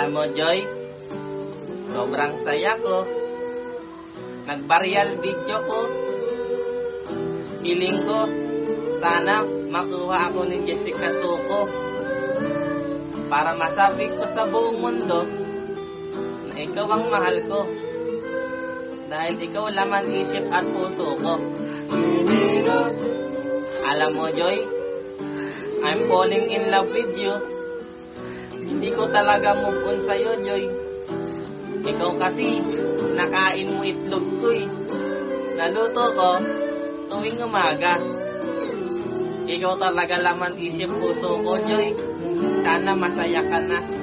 Alam mo, Joy, sobrang saya ko. Nag-viral video ko. Hiling ko, sana makuha ako ni Jessica Tuco para masabi ko sa buong mundo na ikaw ang mahal ko. Dahil ikaw laman isip at puso ko. Alam mo, Joy, I'm falling in love with you. Hindi ko talaga move on sa'yo, Joy. Ikaw kasi, nakain mo itlog ko eh. Naluto ko tuwing umaga. Ikaw talaga laman isip puso ko, Joy. Sana masaya ka na.